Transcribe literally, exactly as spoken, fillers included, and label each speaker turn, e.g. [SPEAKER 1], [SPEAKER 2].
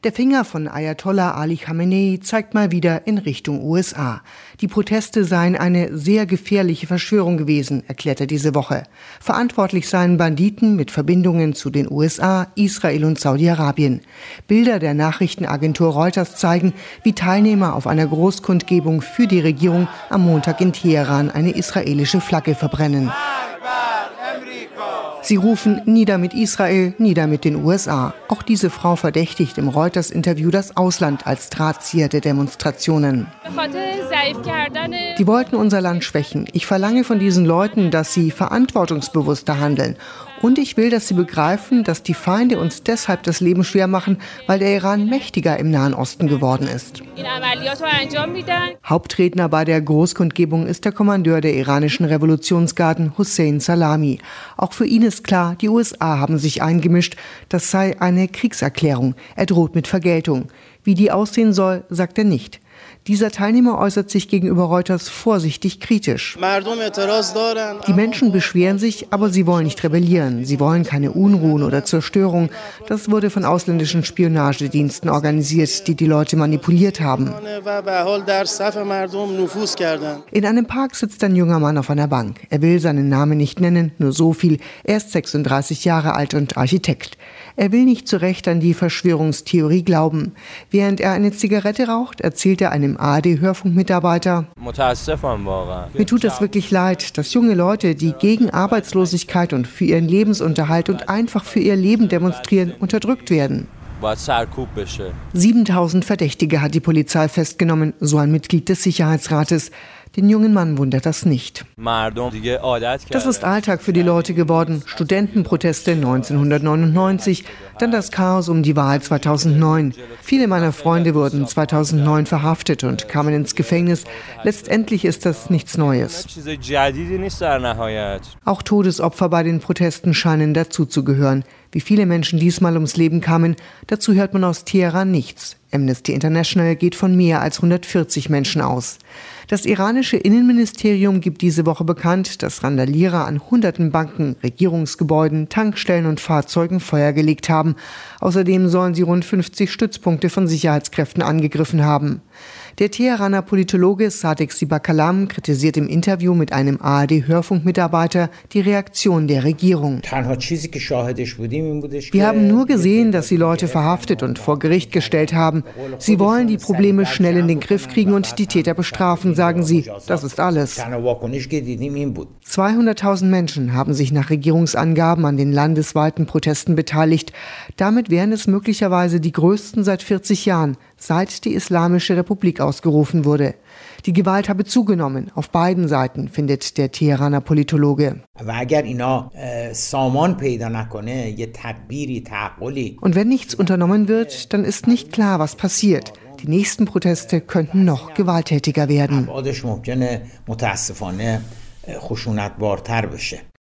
[SPEAKER 1] Der Finger von Ayatollah Ali Khamenei zeigt mal wieder in Richtung U S A. Die Proteste seien eine sehr gefährliche Verschwörung gewesen, erklärt er diese Woche. Verantwortlich seien Banditen mit Verbindungen zu den U S A, Israel und Saudi-Arabien. Bilder der Nachrichtenagentur Reuters zeigen, wie Teilnehmer auf einer Großkundgebung für die Regierung am Montag in Teheran eine israelische Flagge verbrennen. Sie rufen nieder mit Israel, nieder mit den U S A. Auch diese Frau verdächtigt im Reuters-Interview das Ausland als Drahtzieher der Demonstrationen. Die wollten unser Land schwächen. Ich verlange von diesen Leuten, dass sie verantwortungsbewusster handeln. Und ich will, dass sie begreifen, dass die Feinde uns deshalb das Leben schwer machen, weil der Iran mächtiger im Nahen Osten geworden ist. Hauptredner bei der Großkundgebung ist der Kommandeur der iranischen Revolutionsgarden, Hossein Salami. Auch für ihn ist klar, die U S A haben sich eingemischt. Das sei eine Kriegserklärung. Er droht mit Vergeltung. Wie die aussehen soll, sagt er nicht. Dieser Teilnehmer äußert sich gegenüber Reuters vorsichtig kritisch. Die Menschen beschweren sich, aber sie wollen nicht rebellieren. Sie wollen keine Unruhen oder Zerstörung. Das wurde von ausländischen Spionagediensten organisiert, die die Leute manipuliert haben. In einem Park sitzt ein junger Mann auf einer Bank. Er will seinen Namen nicht nennen, nur so viel. Er ist sechsunddreißig Jahre alt und Architekt. Er will nicht zu Recht an die Verschwörungstheorie glauben. Während er eine Zigarette raucht, erzählt er einem A R D-Hörfunkmitarbeiter: Mir tut es wirklich leid, dass junge Leute, die gegen Arbeitslosigkeit und für ihren Lebensunterhalt und einfach für ihr Leben demonstrieren, unterdrückt werden. siebentausend Verdächtige hat die Polizei festgenommen, so ein Mitglied des Sicherheitsrates. Den jungen Mann wundert das nicht. Das ist Alltag für die Leute geworden. Studentenproteste neunzehnhundertneunundneunzig, dann das Chaos um die Wahl zweitausendneun. Viele meiner Freunde wurden zweitausendneun verhaftet und kamen ins Gefängnis. Letztendlich ist das nichts Neues. Auch Todesopfer bei den Protesten scheinen dazuzugehören. Wie viele Menschen diesmal ums Leben kamen, dazu hört man aus Teheran nichts. Amnesty International geht von mehr als hundertvierzig Menschen aus. Das iranische Innenministerium gibt diese Woche bekannt, dass Randalierer an hunderten Banken, Regierungsgebäuden, Tankstellen und Fahrzeugen Feuer gelegt haben. Außerdem sollen sie rund fünfzig Stützpunkte von Sicherheitskräften angegriffen haben. Der Teheraner Politologe Sadegh Sibakalam kritisiert im Interview mit einem A R D-Hörfunkmitarbeiter die Reaktion der Regierung. Wir haben nur gesehen, dass sie Leute verhaftet und vor Gericht gestellt haben. Sie wollen die Probleme schnell in den Griff kriegen und die Täter bestrafen, sagen sie. Das ist alles. zweihunderttausend Menschen haben sich nach Regierungsangaben an den landesweiten Protesten beteiligt. Damit wären es möglicherweise die größten seit vierzig Jahren, seit die Islamische Republik ausgerufen wurde. Die Gewalt habe zugenommen, auf beiden Seiten, findet der Teheraner Politologe. Und wenn nichts unternommen wird, dann ist nicht klar, was passiert. Die nächsten Proteste könnten noch gewalttätiger werden.